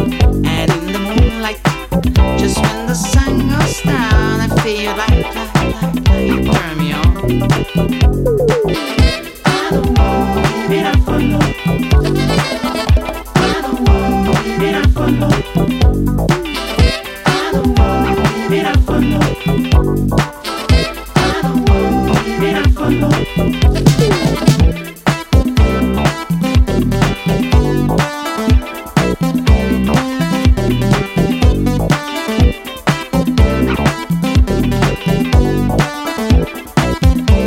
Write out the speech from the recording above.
And in the moonlight, just when the sun goes down, I feel like you turn me on. I don't want it, I follow. I don't want it, I follow. I don't want it, I follow.